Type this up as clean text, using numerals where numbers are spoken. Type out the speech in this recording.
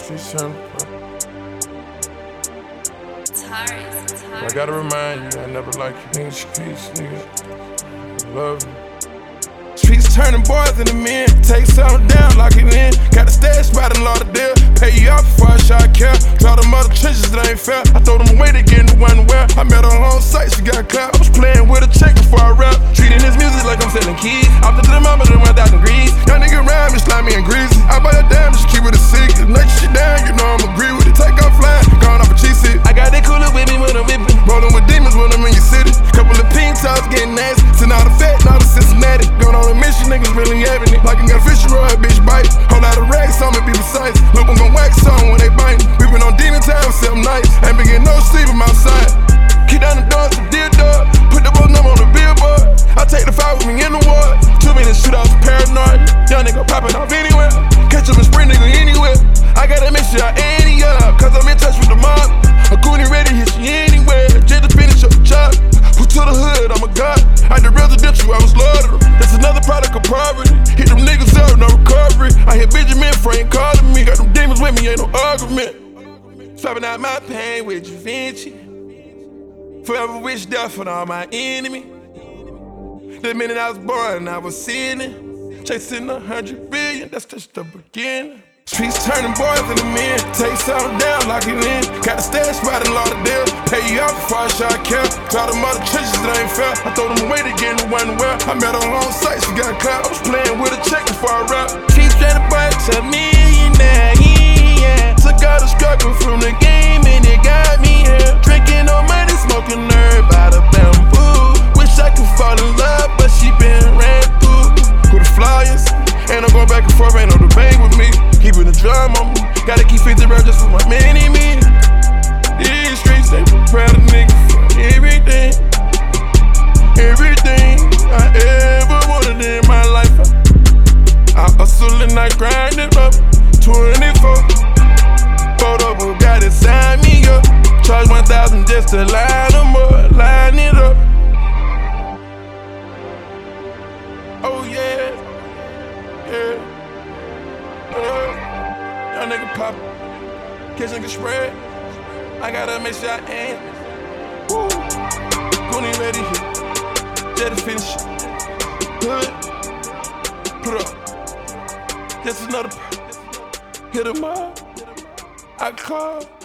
streets turn. I gotta remind you, I never like you. Nigga, streets, nigga. Love you. Streets turning boys into men. Take something down, lock it in. Got a stash spot in Lauderdale. Pay you out before I shot care. Draw them other trenches, that ain't fair. I throw them away to get into one where I met her on site, she got clapped. I was playing with a check before I rap. Treating this music like I'm selling keys. After the mama, then 1,000 degrees. Young nigga around me, slimy and greasy. I buy your damn, just keep it a secret. Next shit down, you know I'm agree with it. Take off flying, gone off a cheese seat. I got that cooler with me when I'm whipping. Rolling with demons when I'm in your city. Couple of pink tops getting nasty. Send all the fat, now the Cincinnati. Going on a mission, niggas really having it. Like I got a fishing rod, bitch bite. Whole lot of racks on me, be precise. Look, I'm gon' wax on when they bite. We been on demon time, something nice. Ain't been getting no sleep, I'm outside. Keep down the doors, some deal dog. Put the boat number on the billboard. I take the fight with me in the ward. 2 minutes shootouts, paranoid. Young nigga popping off anywhere. Catch up and sprint nigga anywhere. I gotta make sure I ain't up, cause I'm in touch with the mob. A goonie ready, hit you anywhere. Just to finish up the job. Who to the hood, I'm a god. At the residential, I was loaded. That's another product of poverty. Hit them niggas up, no recovery. I hit Benjamin Frank calling me. Got them demons with me, ain't no argument. Swapping out my pain with Da Vinci. Forever wish death on all my enemies. The minute I was born, I was sinning. Chasing 100 billion, that's just the beginning. Streets turning boys into men. Take something down, lock it in. Got a stash spot in Lauderdale. Pay you out before I shot care. Draw them other trenches, that ain't fair. I throw them away to get into one where I met her on site, she got clapped. I was playing with a check before I rap. Streets trying to buy to millionaire, yeah. Took all the struggle from the game and it got me here. Drinking no money, smoking herb out of bamboo. Wish I could fall in love, but she been ran through. Who the flyers? And I'm going back and forth, ain't no debate with me. Keeping the drum on me. Gotta keep 50 rounds just for my mini-me. These streets, they proud of niggas for everything. Everything I ever wanted in my life. I hustle and I grind it up. 24. Photo Bugatti sign me up. Charge 1,000 just to line them up. Line it up. Oh yeah. Yeah. Young nigga pop, catch nigga spread. I gotta make sure I aim. Woo, Goonie ready here. Just to finish it. Hood, put up. Just another hit him up. I call.